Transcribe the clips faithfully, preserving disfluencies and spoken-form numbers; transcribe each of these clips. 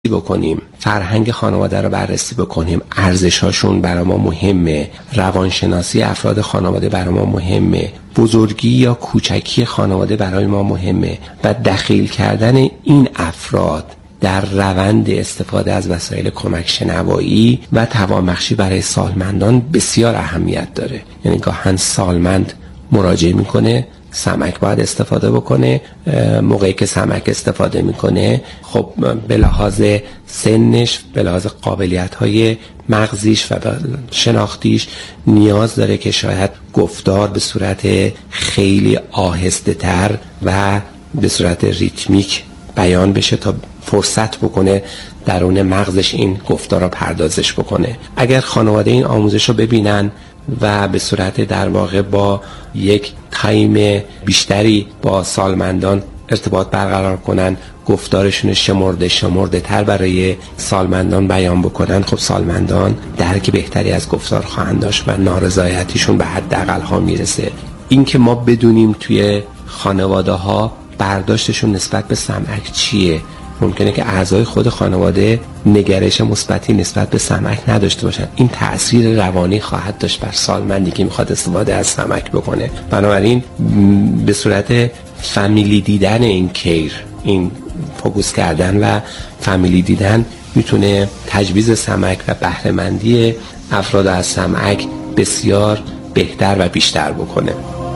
بررسی بکنیم، فرهنگ خانواده رو بررسی بکنیم، ارزش‌هاشون برای ما مهمه، روانشناسی افراد خانواده برای ما مهمه، بزرگی یا کوچکی خانواده برای ما مهمه و دخیل کردن این افراد در روند استفاده از وسایل کمک شنوایی و توانبخشی برای سالمندان بسیار اهمیت داره. یعنی گاهن سالمند مراجعه میکنه، سمک باید استفاده بکنه، موقعی که سمک استفاده میکنه خب به لحاظ سنش، به لحاظ قابلیت‌های مغزیش و شناختیش نیاز داره که شاید گفتار به صورت خیلی آهسته تر و به صورت ریتمیک بیان بشه تا فرصت بکنه درون مغزش این گفتار رو پردازش بکنه. اگر خانواده این آموزش رو ببینن و به صورت در واقع با یک تایم بیشتری با سالمندان ارتباط برقرار کنن، گفتارشون شمرده شمرده تر برای سالمندان بیان بکنن، خب سالمندان درک بهتری از گفتار خواهند داشت و نارضایتیشون به حداقل ها میرسه. این که ما بدونیم توی خانواده ها برداشتشون نسبت به سمعک چیه، ممکنه که اعضای خود خانواده نگرش مثبتی نسبت به سمعک نداشته باشن، این تأثیر روانی خواهد داشت بر سالمندی که میخواد استفاده از سمعک بکنه. بنابراین به صورت فامیلی دیدن این کیر، این فوکوس کردن و فامیلی دیدن میتونه تجویز سمعک و بهره‌مندی افراد از سمعک بسیار بهتر و بیشتر بکنه.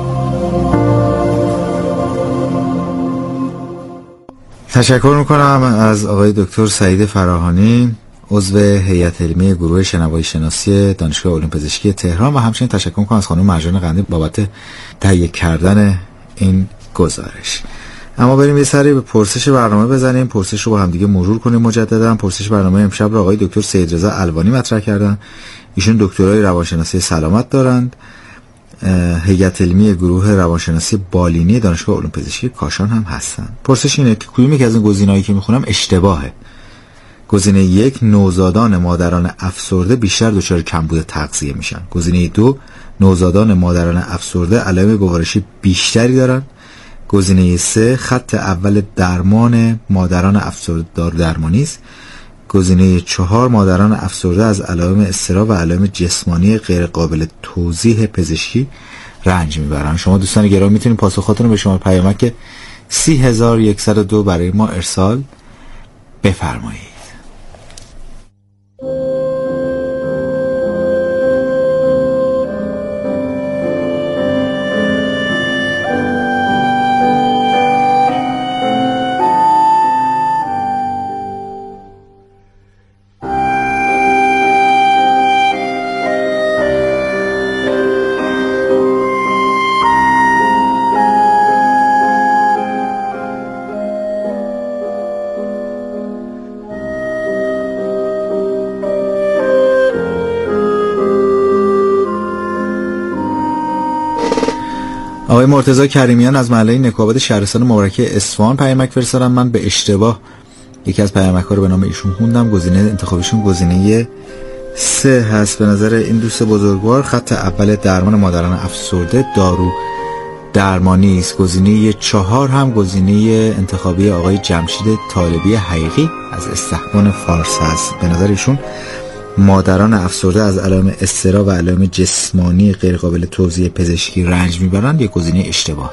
تشکر میکنم از آقای دکتر سعید فراهانی، عضو هیئت علمی گروه شنوایی شناسی دانشگاه علوم پزشکی تهران، و همچنین تشکر میکنم از خانم مرجان قندی بابت تهیه کردن این گزارش. اما بریم یه سری به پرسش برنامه بزنیم، پرسش رو با هم دیگه مرور کنیم مجددا. پرسش برنامه امشب رو آقای دکتر سید رضا الوانی مطرح کردن. ایشون دکترای روانشناسی سلامت دارند، هیئت علمی گروه روانشناسی بالینی دانشگاه علوم پزشکی کاشان هم هستن. پرسش اینه که کدوم یکی از این گزینه‌هایی که میخونم اشتباهه؟ گزینه یک، نوزادان مادران افسرده بیشتر دچار کمبود تغذیه میشن. گزینه دو، نوزادان مادران افسرده علائم گوارشی بیشتری دارن. گزینه سه، خط اول درمان مادران افسرده دارو درمانی است. گزینه چهار، مادران افسرده از علائم اضطراب و علائم جسمانی غیر قابل توضیح پزشکی رنج میبرن. شما دوستان گرامی میتونید پاسخاتون رو به شماره پیامک سی هزار و صد و دو برای ما ارسال بفرمایید. آقای مرتضی کریمیان از محله نکوآباد شهرستان مبارکه اصفهان پیامک فرستادن. من به اشتباه یکی از پیامک‌ها رو به نام ایشون خوندم. گزینه انتخابیشون گزینه سه هست. به نظر این دوست بزرگوار خط اول درمان مادران افسرده دارو درمانی است. گزینه چهار هم گزینه انتخابی آقای جمشید طالبی حقیقی از استحقان فارس هست. به نظر ایشون مادران افسرده از علائم اضطراب و علائم جسمانی غیر قابل توضیح پزشکی رنج میبرند. یک گزینه اشتباه.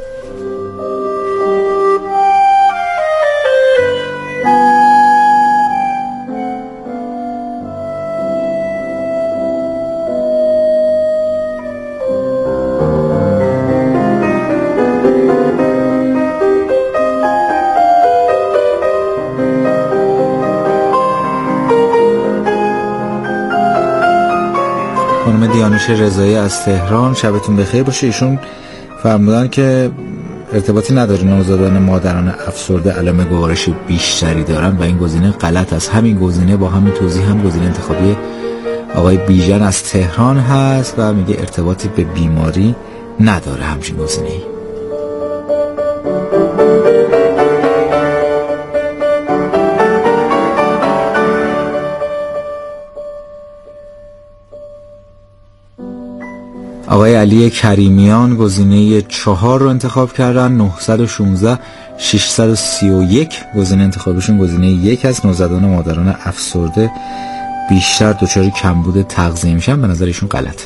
خانم دیانوش رضایی از تهران، شبتون بخیر باشه. ایشون فرمودن که ارتباطی نداره نوزادان مادران افسرده علائم گوارشی بیشتری دارن و این گزینه غلط است. همین گزینه با همین توضیح هم گزینه انتخابی آقای بیژن از تهران هست و میگه ارتباطی به بیماری نداره همچین گزینه‌ای. آقای علی کریمیان گزینه چهار رو انتخاب کردن. نهصد و شانزده ششصد و سی و یک گزینه انتخابشون گزینه یک از نوزادان و مادران افسرده بیشتر دچار کمبود تغذیه میشن. به نظر ایشون غلطه.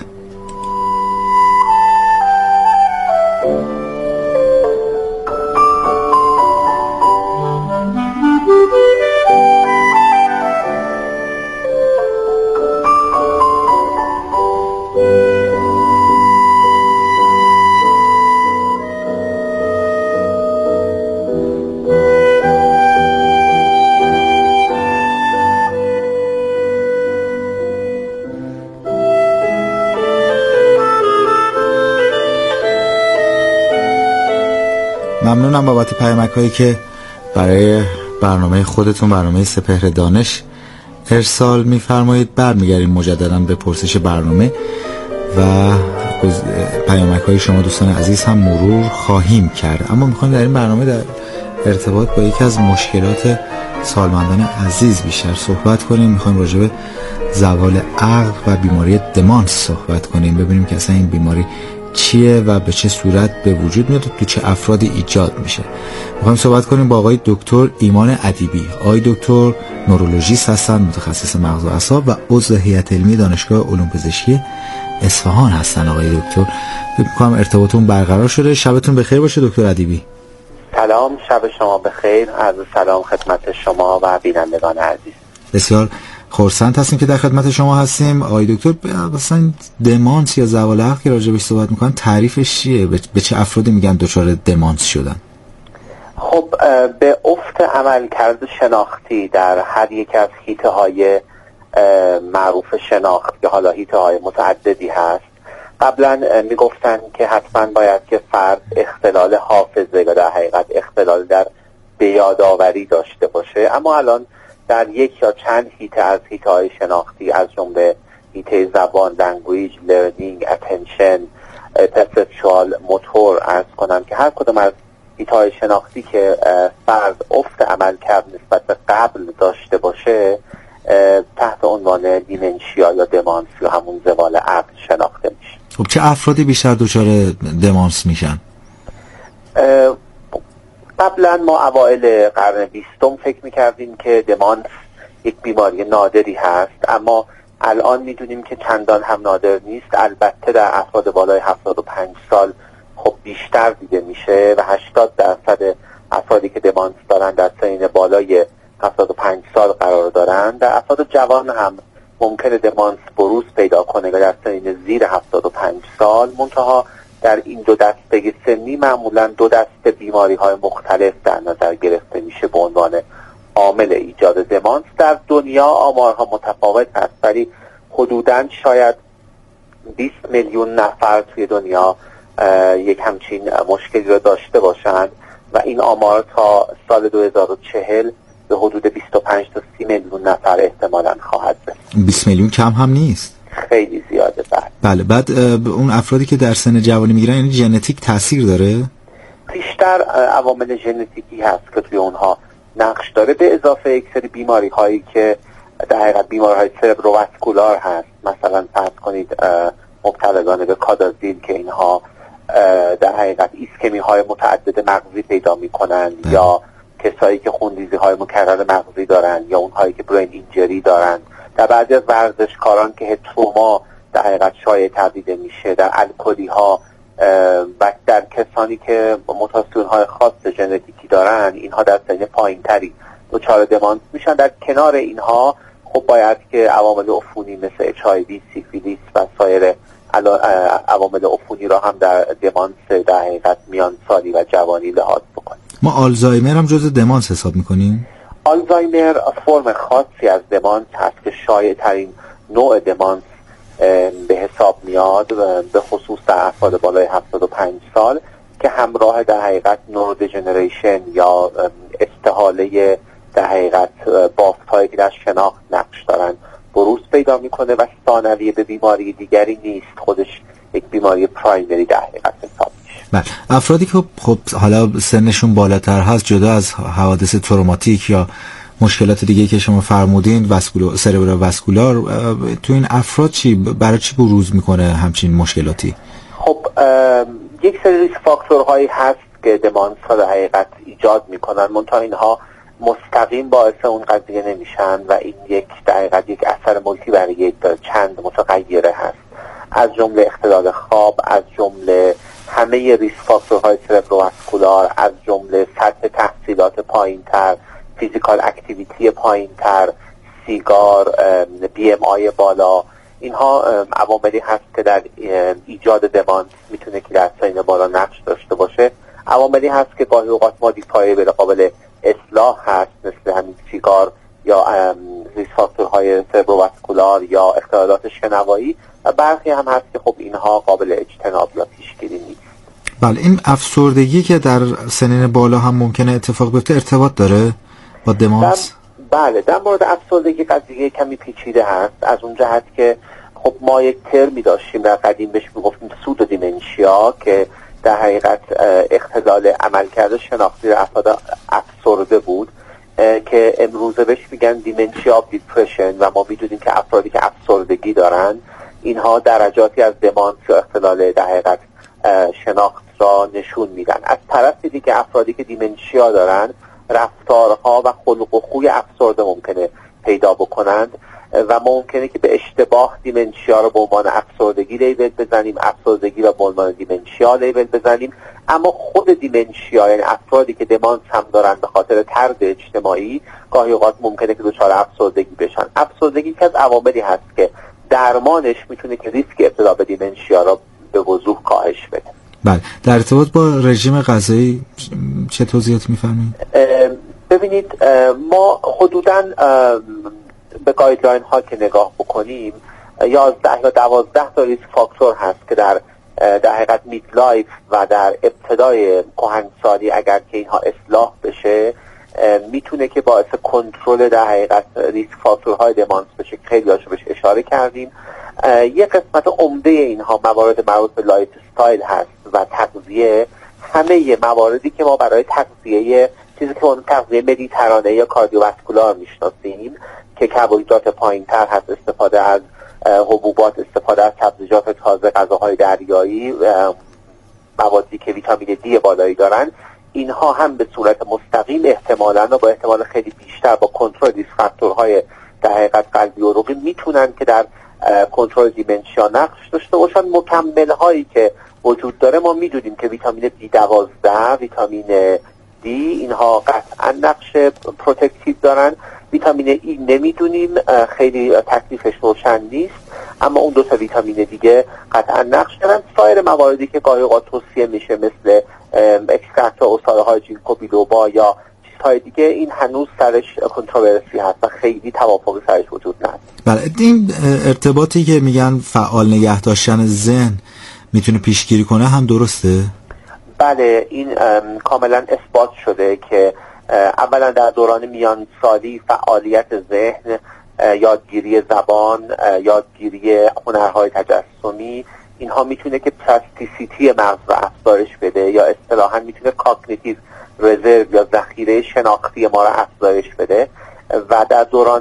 ممنونم بابت پیامک هایی که برای برنامه خودتون، برنامه سپهر دانش ارسال میفرمایید. برمیگردیم مجددا به پرسش برنامه و پیامک های شما دوستان عزیز هم مرور خواهیم کرد. اما میخوایم در این برنامه در ارتباط با یکی از مشکلات سالمندان عزیز بیشتر صحبت کنیم. میخوایم راجع به زوال عقل و بیماری دمانس صحبت کنیم، ببینیم که اصلا این بیماری چیه و به چه صورت به وجود میاد و تو چه افرادی ایجاد میشه. میخوایم صحبت کنیم با آقای دکتر ایمان ادیبی. آقای دکتر نورولوژیست هستن، متخصص مغز و اعصاب و عضو هیئت علمی دانشگاه علوم پزشکی اصفهان هستن. آقای دکتر فکر می‌کنم ارتباطتون برقرار شده. شبتون بخیر باشه دکتر ادیبی. سلام، شب شما بخیر. عرض سلام خدمت شما و بینندگان عزیز. بسیار خرسند هستیم که در خدمت شما هستیم. آقای دکتر مثلا دمانس یا زوال عقل که راجع بهش صحبت میکنن تعریفش چیه؟ به چه افرادی میگن دچار دمانس شدن؟ خب به افت عملکرد شناختی در هر یک از حیطه های معروف شناخت که حالا حیطه های متعددی هست، قبلا میگفتن که حتما باید که فرد اختلال حافظه یا در حقیقت اختلال در بیادآوری داشته باشه، اما الان در یک یا چند حیطه از حیطه های شناختی از جمله حیطه زبان، لنگویج، لرنینگ، اتنشن، پرسپچوال، موتور عرض کنم که هر کدوم از حیطه های شناختی که فرد افت عملکرد نسبت به قبل داشته باشه تحت عنوان دیمنشیا یا دمانس یا همون زوال عقل شناخته میشه. خب چه افرادی بیشتر دچار دمانس میشن؟ قبلا ما اوائل قرن بیستم فکر میکردیم که دمانس یک بیماری نادری هست، اما الان میدونیم که چندان هم نادر نیست. البته در افراد بالای هفتاد و پنج سال خب بیشتر دیده میشه و هشتاد درصد افرادی که دمانس دارن در سنین بالای هفتاد و پنج سال قرار دارن. در افراد جوان هم ممکنه دمانس بروز پیدا کنه و در سنین زیر هفتاد و پنج سال. منتها در این دو دسته سنی معمولا دو دسته بیماری های مختلف در نظر گرفته میشه به عنوان عامل ایجاد دمانس. در دنیا آمارها متفاوت هست، ولی حدوداً شاید بیست میلیون نفر توی دنیا یک همچین مشکلی رو داشته باشند و این آمار تا سال دو هزار و چهل به حدود بیست و پنج تا سی میلیون نفر احتمالاً خواهد رسید. بیست میلیون کم هم نیست، خیلی زیاده. بعد بله بعد اون افرادی که در سن جوانی میگیرن یعنی ژنتیک تاثیر داره؟ بیشتر عوامل ژنتیکی هست که توی اونها نقش داره، به اضافه یک سری بیماری هایی که در حقیقت بیماری های سربروواسکولار هست. مثلا فرض کنید مبتلایان به کادازیل که اینها در حقیقت ایسکمی های متعدد مغزی پیدا میکنن، یا کسایی که خونریزی های مکرر مغزی دارن، یا اونهایی که برین اینجری دارن. در بعضی از ورزشکاران که هتروما در حقیقت شایع تبدیل میشه، در الکلی ها و در کسانی که موتاسیون های خاص ژنتیکی دارن، اینها در سن پایین تری دچار دمانس میشن. در کنار اینها خب باید که عوامل عفونی مثل اچ آی وی، سیفیلیس و سایر عوامل عفونی را هم در دمانس در حقیقت میان سالی و جوانی لحاظ بکنیم. ما آلزایمر هم جزو دمانس حساب میکنیم؟ آلزایمر فرم خاصی از دمانس هست که شایع ترین نوع دمانس به حساب میاد، به خصوص در افراد بالای هفتاد و پنج سال که همراه در حقیقت نورودژنریشن یا استحاله در حقیقت بافت هایی که در شناخت نقش دارن بروز پیدا میکنه و ثانویه به بیماری دیگری نیست، خودش یک بیماری پرایمری در حقیقت حساب میشه. بله، افرادی که خب حالا سنشون بالاتر هست جدا از حوادث تروماتیک یا مشکلات دیگه که شما فرمودین، واسکولار سربرو واسکولار، تو این افراد چی برای چی بروز میکنه همچین مشکلاتی؟ خب یک سری ریسک فاکتورهایی هست که دمانس ها در حقیقت ایجاد میکنن، منتها اینها مستقیم باعث اون قضیه نمیشن و این یک در حقیقت یک اثر مولتی ورییت داره، چند متغیره هست، از جمله اختلال خواب، از جمله همه ریسک فاکتورهای سربروواسکولار، از جمله سطح تحصیلات پایینتر، فیزیکال اکتیویتی پایینتر، سیگار، بی ام آی بالا. اینها عواملی هست که در ایجاد دمانس میتونه که در سن بالا نقش داشته باشه. عواملی هست که گاهی اوقات مودیفایبل قابل اصلاح هست، مثل همین سیگار یا ریسک فاکتورهای سربروواسکولار یا اختلالات شنوایی، و برخی هم هست که خب اینها قابل اجتناب یا پیشگیری نیست. بله، این افسردگی که در سنین بالا هم ممکنه اتفاق بیفته ارتباط داره با دمانس؟ بله، در مورد افسردگی قضیه کمی پیچیده هست، از اون جهت که خب ما یک ترمی داشتیم در قدیم بهش میگفتیم سودو دیمنشیا که در حقیقت اختلال عملکرد شناختی افراد افسرده بود که امروزه بهش میگن دیمنشیا آف دیپرشن، و ما میدونیم که افرادی که افسردگی دارن اینها درجاتی از دمانس یا اختلال در حقیقت شناخت را نشون میدن. از طرف دیگه افرادی که دیمنشیا دارن رفتارها و خلق و خوی افسرده ممکنه پیدا بکنند و ممکنه که به اشتباه دیمنشیا رو به عنوان افسردگی لیبل بزنیم، افسردگی رو به عنوان دیمنشیا لیبل بزنیم. اما خود دیمنشیا، یعنی افرادی که دمانس هم دارن به خاطر طرد اجتماعی، گاهی اوقات ممکنه که دچار افسردگی بشن. افسردگی که از عواملی هست که درمانش میتونه که ریسک ابتلا به دیمنشیا رو به وضوح کاهش بده. بله، در ارتباط با رژیم غذایی چه توضیحاتی می‌فرمایید؟ ببینید، ما حدوداً به گایدلاین ها که نگاه بکنیم یازده یا دوازده تا ریسک فاکتور هست که در در حقیقت مید لایف و در ابتدای کهنسالی اگر که اینها اصلاح بشه میتونه که باعث کنترل در حقیقت ریسک فاکتورهای دمانس بشه. خیلی هاشو بهش اشاره کردیم. یک قسمت عمده اینها موارد مربوط به لایف استایل هست و تغذیه. همه مواردی که ما برای تغذیه چیزی که اون تغذیه مدیترانه یا کاردیوواسکولار میشناسیم که کربوهیدرات پایینتر هست، استفاده از حبوبات، استفاده از سبزیجات تازه، غذاهای دریایی، موادی که ویتامین دی بالایی دارن، اینها هم به صورت مستقیم احتمالاً و با احتمال خیلی بیشتر با کنترل ریسک فاکتورهای در حقیقت قلبی و عروقی میتونن که در کنترل دیمنشیا نقش داشته باشن. مکمل هایی که وجود داره ما میدونیم که ویتامین بی دوازده، ویتامین دی، اینها قطعا نقش پروتکتیو دارن. ویتامین ای نمیدونیم، خیلی تکلیفش روشن نیست، اما اون دو تا ویتامین دیگه قطعا نقش دارن. سایر مواردی که گاهی اوقات توصیه میشه مثل اکسترکت و اصاره های جینکو بیلوبا یا چیزهای دیگه، این هنوز سرش کنتروورسی هست و خیلی توافقی سرش وجود نداره. بله، این ارتباطی که میگن فعال نگه داشتن ذهن میتونه پیشگیری کنه هم درسته؟ بله، این کاملا اثبات شده که اولا در دوران میان سالی فعالیت ذهن، یادگیری زبان، یادگیری هنرهای تجسمی، اینها میتونه که پلاستیسیتی مغز رو افزایش بده یا اصطلاحاً میتونه کاگنیتیو رزرو یا ذخیره شناختی ما رو افزایش بده. و در دوران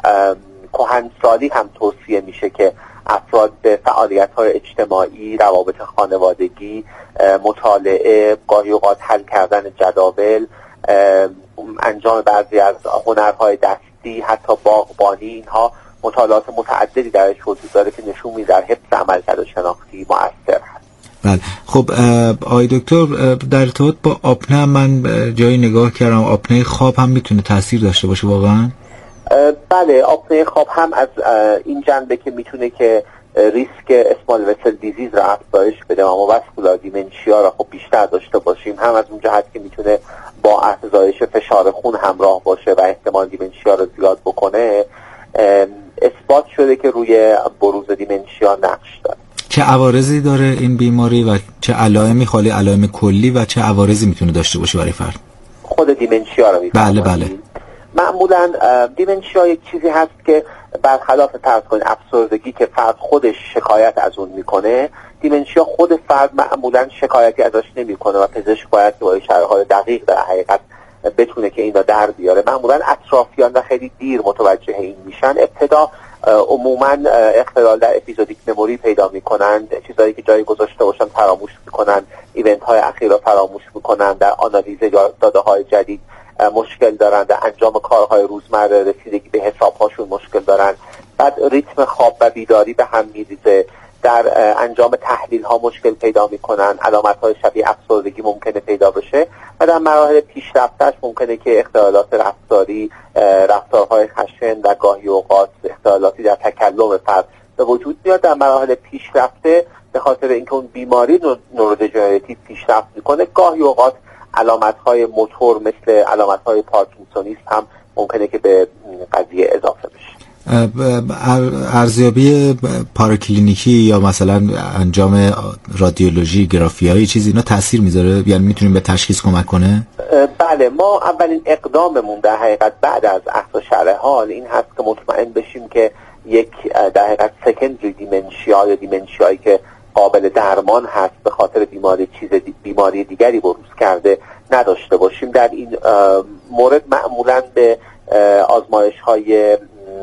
کهنسالی هم توصیه میشه که افراد به فعالیت‌های اجتماعی، روابط خانوادگی، مطالعه، گاهی اوقات حل کردن جداول، انجام بعضی از هنرهای دستی، حتی باغبانی، اینها مطالعات متعددی درش وجود داره که نشون میده در حفظ عملکرد شناختی مؤثر هست. بله، خب آقای دکتر، در ارتباط با آپنه من جایی نگاه کردم، آپنه خواب هم میتونه تاثیر داشته باشه واقعا؟ بله، آپنه خواب هم از این جنبه که میتونه که ریسک اسمال وسل دیزیز را افزایش بده و واسکولار دیمنشیا را خب بیشتر داشته باشیم، هم از اون جهت که میتونه با افزایش فشار خون همراه باشه و احتمال دیمنشیا را زیاد بکنه. اثبات شده که روی بروز دیمنشیا نقش داره. چه عوارضی داره این بیماری و چه علائمی، خالی علائم کلی، و چه عوارضی میتونه داشته باشه برای فرد؟ خود دیمنشیا رو میفرمایید؟ بله بله. معمولا دیمنشیا یک چیزی هست که برخلاف فرض کنید افسردگی که فرد خودش شکایت از اون میکنه، دیمنشیا خود فرد معمولا شکایتی ازش نمیکنه و پزشک باید با شرایط دقیق در حقیقت بتونه که این را در بیاره. معمولا اطرافیان و خیلی دیر متوجه این میشن. ابتدا عموما اختلال در اپیزودیک مموری پیدا میکنن، چیزایی که جای گذاشته باشن فراموش میکنن، ایونت های اخیر رو فراموش میکنن، در آنالیز داده های جدید مشکل دارن، در انجام کارهای روزمره رسیدگی به حساب هاشون مشکل دارن، بعد ریتم خواب و بیداری به هم میریزه، در انجام تحلیل ها مشکل پیدا میکنن، علامت های شبیه افسردگی ممکنه پیدا بشه و در مراحل پیشرفتش ممکنه که اختلالات رفتاری، رفتارهای خشن و گاهی اوقات اختلالاتی در تکلم فرد به وجود بیاد. در مراحل پیشرفته به خاطر اینکه اون بیماری نورودژنراتیو پیشرفت میکنه، گاهی اوقات علامت های موتور مثل علامت های پارکینسونیسم هم ممکنه که به قضیه اضافه بشه. ارزیابی پاراکلینیکی یا مثلا انجام رادیولوژی، گرافیایی چیزی اینا تاثیر میذاره؟ یعنی میتونیم به تشخیص کمک کنه؟ بله، ما اولین اقداممون در حقیقت بعد از اخذ شرح حال این هست که مطمئن بشیم که یک در حقیقت سکندری دیمنشیا یا دیمنشیایی که قابل درمان هست به خاطر بیماری چیز دی بیماری دیگری بروز کرده نداشته باشیم. در این مورد معمولاً به آزمایش های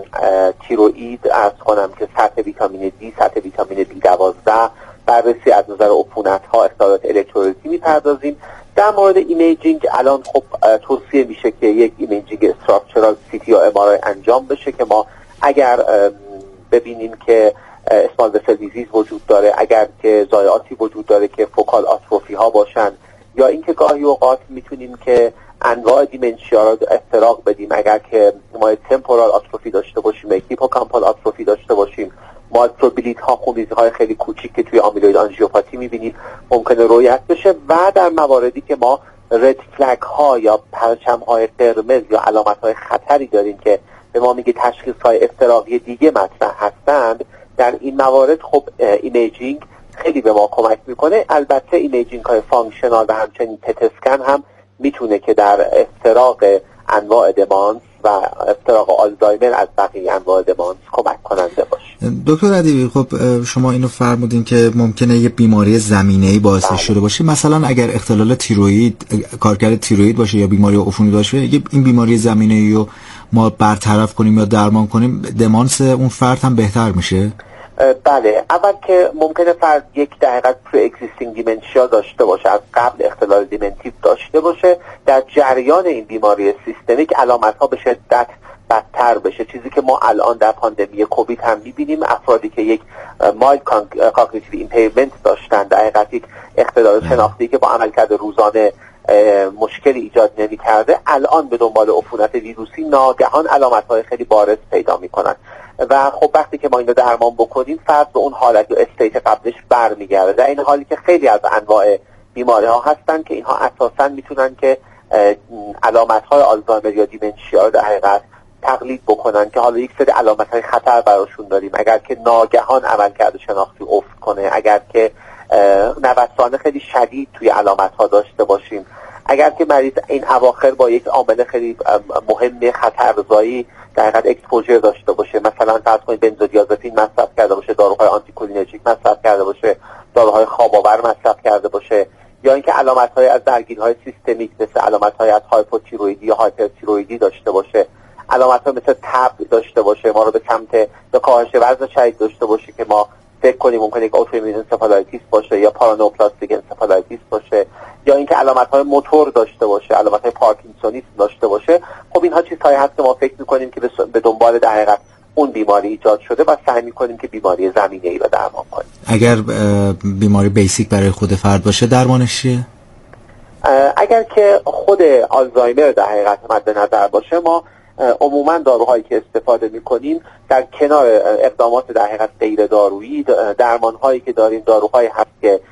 تیروئید عرض کنم که سطح ویتامین دی، سطح ویتامین بی دوازده، بررسی از نظر عفونت ها، اختلالات الکترولیتی میپردازیم. در مورد ایمیجینگ الان خب توصیه میشه که یک ایمیجینگ استراکچرال سیتی یا ام آر آی انجام بشه که ما اگر ببینیم که اسمال وسل دیزیز وجود داره، اگر که ضایعاتی وجود داره که فوکال آتروفی ها باشن، یا اینکه گاهی اوقات میتونیم که انواع دیمنشیا را افتراق بدیم، اگر که ما تمپورال آتروفی داشته باشیم، هیپوکامپال آتروفی داشته باشیم، مایکروبلیت ها، خونریزی های خیلی کوچیک که توی آمیلوید آنژیوپاتی میبینیم ممکنه رویت بشه. و در مواردی که ما رد فلگ ها یا پرچم های قرمز یا علامت های خطری داریم که به ما میگه تشخیص های افتراقی دیگه مطرح هستند، در این موارد خب ایمیجینگ خیلی به ما کمک میکنه. البته ایمیجینگ های فانکشنال و همچنین پت اسکن هم میتونه که در افتراق انواع دمانس و افتراق آلزایمر از بقیه انواع دمانس کمک کننده باشه. دکتر ادیبی، خب شما اینو فرمودین که ممکنه یه بیماری زمینه‌ای باعث شده باشه. مثلا اگر اختلال تیروئید، کارکرد تیروئید باشه یا بیماری عفونی باشه، این بیماری زمینه‌ای رو ما برطرف کنیم یا درمان کنیم، دمانس اون فرد هم بهتر میشه؟ بله، اول که ممکنه فرد یک در حقیقت پری اگزیستینگ دیمنشیا داشته باشه، از قبل اختلال دیمنتیو داشته باشه، در جریان این بیماری سیستمیک علامت ها به شدت بدتر بشه. چیزی که ما الان در پاندمی کووید هم میبینیم، افرادی که یک مایلد کاگنیتیو ایمپیرمنت داشتن، در حقیقت یک اختلال شناختی که با عملکرد روزانه مشکلی ایجاد نمی کرده، الان به دنبال عفونت ویروسی ناگهان علامت های خیلی بارز پیدا می کنن و خب وقتی که ما این رو درمان بکنیم فرد به اون حالت یا استیت قبلش برمیگرده. در این حالی که خیلی از انواع بیماری ها هستن که اینها اساساً میتونن که علامت های آلزایمر یا دیمنشیا رو در حقیقت تقلید بکنن که حالا یک سری علامت های خطر براشون داریم. اگر که ناگهان عملکرد شناختی افت کنه، اگر که نوسان خیلی شدید توی علامت ها داشته باشیم، اگر که مریض این اواخر با یک عامل خیلی مهم خطرزایی در حقیقت اکسپوژر داشته باشه، مثلا فرض کنید بنزودیازپین مصرف کرده باشه، داروهای آنتیکولینرژیک مصرف کرده باشه، داروهای خواب آور مصرف کرده باشه، یا اینکه علامت‌های از درگیری‌های سیستمیک مثل علامت‌های از هایپوتیروئیدی یا هایپرتیروئیدی داشته باشه، علامت‌ها مثل تب داشته باشه، ما رو به سمت یا کاهش وزن شدید داشته باشه که ما فکر کنیم ممکنه یک اوتوایمون انسفالایتیس باشه یا پارانوپلاستیک انسفالایتیس باشه، یا اینکه علامت‌های موتور داشته باشه، علامت‌های پارکینسونیسم داشته باشه. خب اینها چیزهایی هست که ما فکر می‌کنیم که به دنبال در حقیقت اون بیماری ایجاد شده و سعی می‌کنیم که بیماری زمینه‌ای رو درمان کنیم. اگر بیماری بیسیک برای خود فرد باشه درمانش چیه؟ اگر که خود آلزایمر در حقیقت مد نظر باشه، ما عموما داروهایی که استفاده می‌کنیم در کنار اقدامات در حقیقت غیر دارویی، درمان‌هایی که داریم داروهایی هست که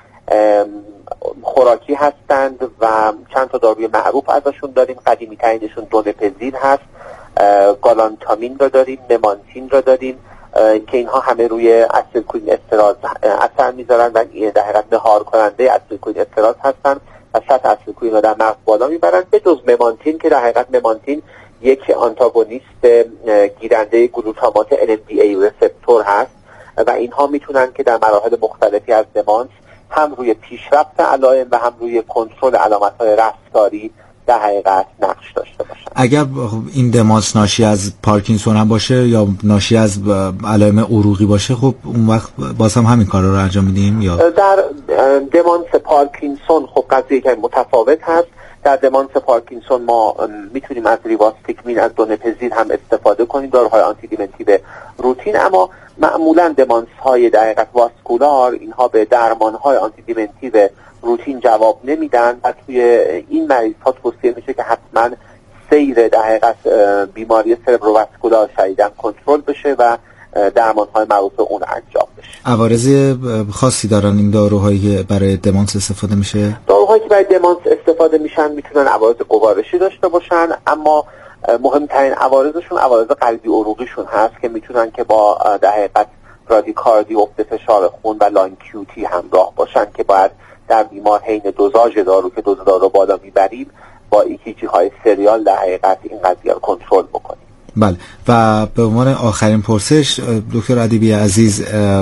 خوراکی هستند و چند تا داروی معروف ازشون داریم. قدیمی ترینشون دونپزین هست، گالانتامین رو داریم، ممانتین رو داریم که اینها همه روی اسیتیلکولین استرات اثر میذارن و در حقیقت مهار کننده اسیتیلکولین استرات هستن و سطح اسیتیلکولین رو در مغز بالا میبرن، به جز ممانتین که در حقیقت ممانتین یک آنتاگونیست گیرنده گلوتامات ان ام دی ای رسپتور هست و اینها میتونن که در مراحل مختلفی از دمانس هم روی پیشرفت علائم و هم روی کنترل علامت‌های رفتاری در حقیقت نقش داشته باشن. اگر این دمانس ناشی از پارکینسون هم باشه یا ناشی از علائم عروقی باشه، خب اون وقت باز هم همین کارا رو انجام میدیم؟ یا در دمانس پارکینسون خب قضیه که متفاوت هست. در دمانس پارکینسون ما میتونیم از ریواستیکمین، از دونپزید هم استفاده کنیم، داروهای آنتی دیمنتیو روتین، اما معمولا دمانس های در حقیقت واسکولار اینها به درمان های آنتی دیمنتیو روتین جواب نمیدن و توی این مریض ها توصیه میشه که حتما سیر در حقیقت بیماری سربروواسکولار شدیداً کنترل بشه و درمان های معروف اون انجام بشه. عوارض خاصی دارن این داروهایی برای دمانس استفاده میشه؟ داروهایی که برای دمانس استفاده میشن میتونن عوارض گوارشی داشته باشن، اما مهمترین عوارضشون عوارض قلبی عروقیشون هست که میتونن که با در حقیقت برادیکاردی، افت فشار خون و لاین کیوتی همراه باشن که باید در بیمار حین دوزاژ دارو که دوز دارو بالا میبریم با ایکیجی های سریال در حقیقت این قضیه رو کنترل بکنیم. بله. و به عنوان آخرین پرسش دکتر ادیبی عزیز،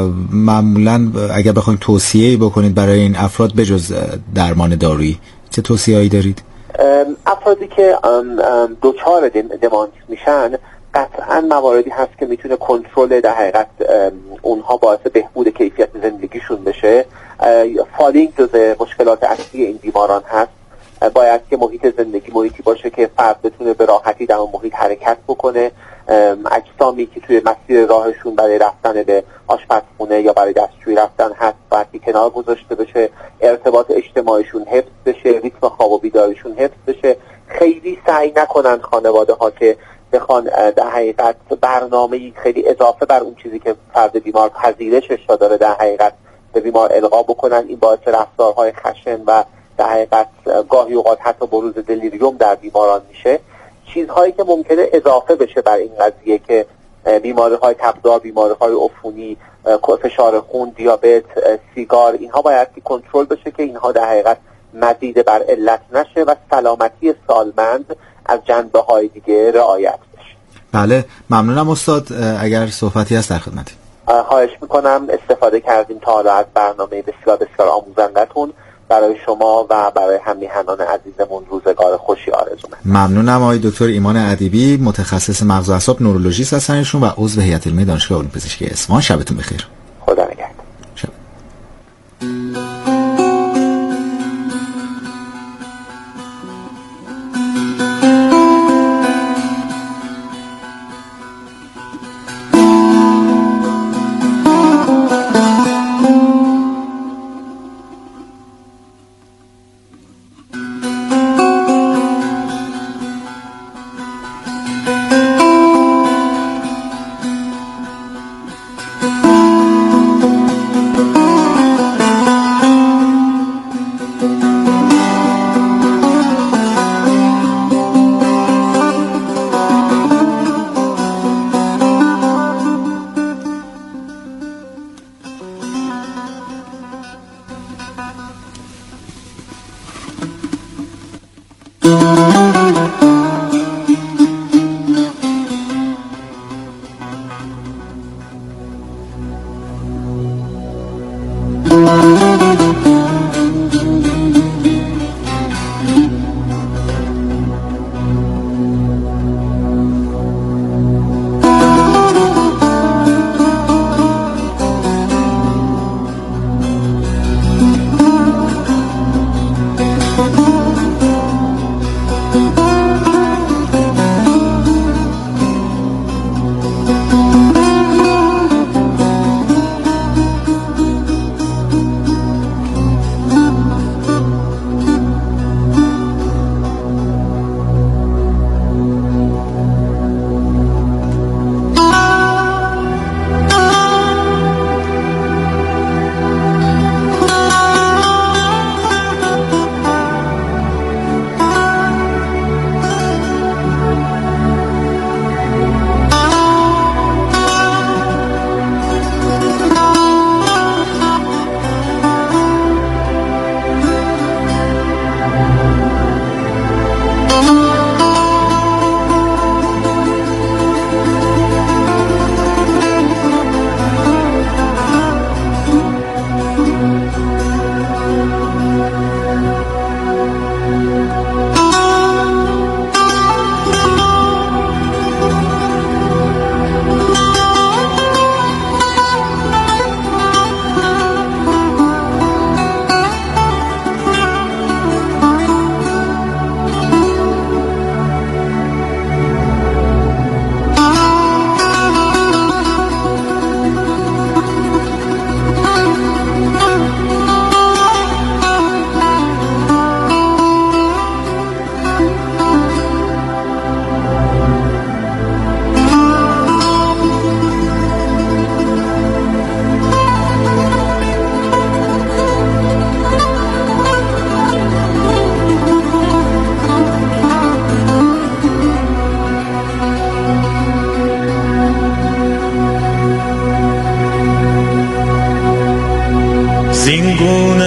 معمولا اگر بخواید توصیه‌ای بکنید برای این افراد بجز درمان دارویی، چه توصیه‌ای دارید؟ افرادی که دوچار دمانس میشن قطعا مواردی هست که میتونه کنترل در حقیقت اونها باعث بهبود کیفیت زندگیشون بشه. فالینگ جزء مشکلات اصلی این بیماران هست. باید که محیط زندگی محیطی باشه که فرد بتونه به راحتی در اون محیط حرکت بکنه. اجسامی که توی مسیر راهشون برای رفتن به آشپزخونه یا برای دستشویی رفتن هست باید که کنار گذاشته بشه، ارتباط اجتماعیشون حفظ بشه، ریتم خواب و بیداریشون حفظ بشه. خیلی سعی نکنن خانواده ها که بخوان در حقیقت برنامه‌ای خیلی اضافه بر اون چیزی که فرد بیمار پذیرشش داره در حقیقت به بیمار القا بکنن. این باعث رفتارهای خشن و در حقیقت گاهی اوقات حتی بروز دلیریوم در بیماران میشه. چیزهایی که ممکنه اضافه بشه بر این قضیه که بیماری‌های تبدار، بیماری‌های عفونی، فشار خون، دیابت، سیگار، اینها باید که کنترل بشه که اینها در حقیقت مزید بر علت نشه و سلامتی سالمند از جنبه‌های دیگه رعایت بشه. بله، ممنونم استاد. اگر صحبتی هست در خدمتی. خواهش میکنم. استفاده کردیم تا حالا از برنامه بسیار بسیار آموزنده‌تون. برای شما و برای هم میهنان عزیزمون روزگار خوشی آرزو می‌کنم. ممنونم آقای دکتر ایمان ادیبی، متخصص مغز و اعصاب، نورولوژیست هستنشون و عضو هیئت علمی دانشگاه علوم پزشکی اصفهان. شبتون بخیر. خدا نگهدار. شب. گونه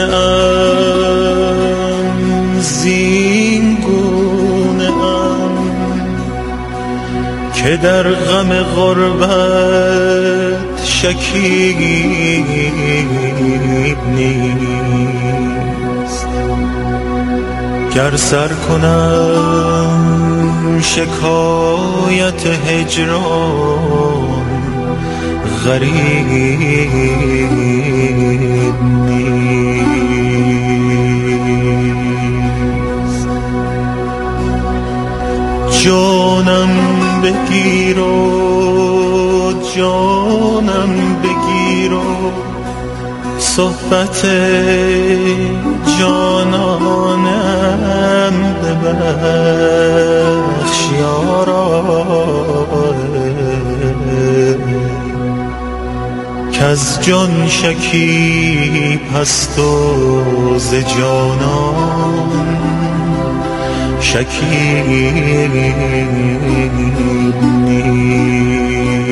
ام زین گونه ام که در غم غربت شکیب نیست. گر سر کنم شکایت هجران غریب نیست. جانم بگیر و جانم بگیر و صحبت جانانم ببخش یارا، کز جان شکیب هست و ز جانان شکیب نیست.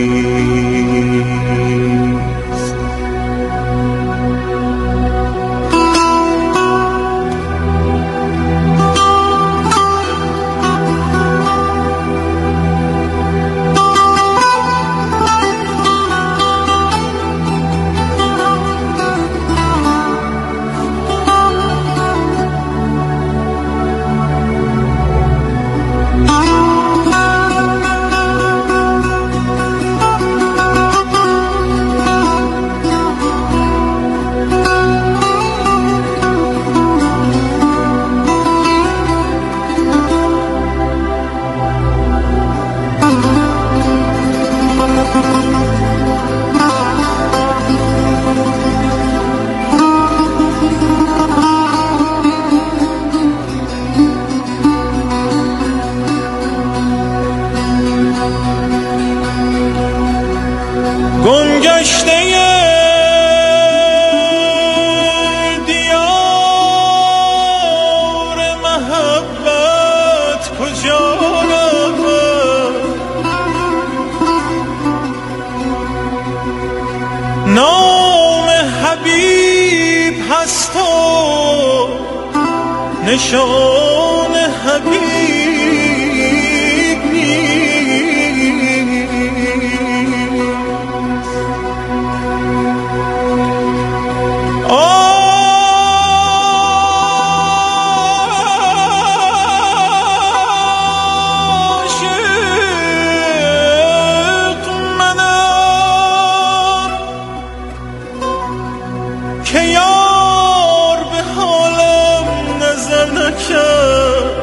گمگشته دیار محبت کجا رود؟ نام حبیب هست و نشان حبیب نیست. که یار به حالم نظر نکرد،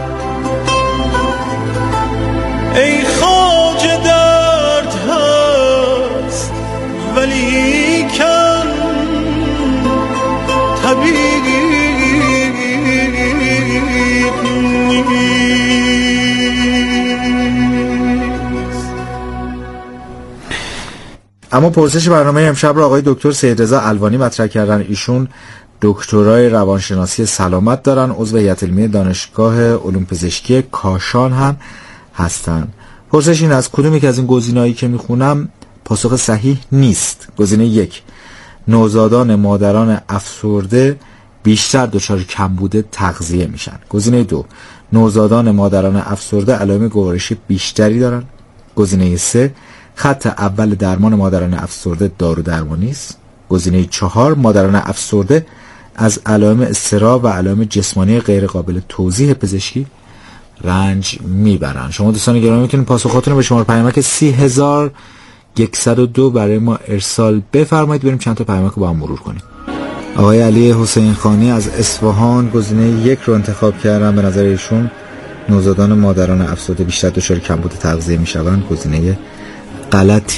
ای خواجه درد هست ولیکن طبیب نیست. اما پرسش برنامه امشب را آقای دکتر سیدرضا الوانی مطرح کردن. ایشون دکترای روانشناسی سلامت دارن، عضو هیئت علمی دانشگاه علوم پزشکی کاشان هم هستن. پرسش این از کدومی که از این گزینه‌هایی که میخونم پاسخ صحیح نیست. گزینه یک، نوزادان مادران افسرده بیشتر دچار کمبود تغذیه میشن. گزینه دو، نوزادان مادران افسرده علائم گوارشی بیشتری دارن. گزینه سه، خط اول درمان مادران افسرده دارو درمانی است. گزینه چهار، مادران افسرده از علائم اضطراب و علائم جسمانی غیر قابل توضیح پزشکی رنج میبرن. شما دوستان گرامی میتونید پاسخاتون رو به شماره پیامک سی هزار و صد و دو برای ما ارسال بفرمایید. بریم چند تا پیامک رو با هم مرور کنیم. آقای علی حسین خانی از اصفهان گزینه یک رو انتخاب کردن. به نظر ایشون نوزادان مادران افسرده بیشتر دچار کمبود تغذیه میشوند. گزینه غلطی